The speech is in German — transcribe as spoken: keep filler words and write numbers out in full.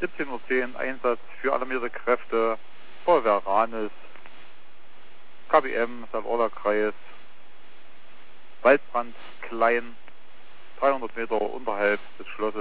siebzehn Uhr zehn Einsatz für alarmierte Kräfte, Feuerwehr Ranis, K B M, Salzorla-Kreis, Waldbrand Klein, dreihundert Meter unterhalb des Schlosses.